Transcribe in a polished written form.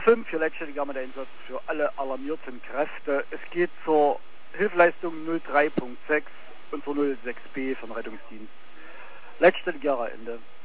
05 für Leitstelle-Einsatz für alle alarmierten Kräfte. Es geht zur Hilfeleistung 03.6 und zur 06B vom Rettungsdienst. Leitstelle Gera Ende.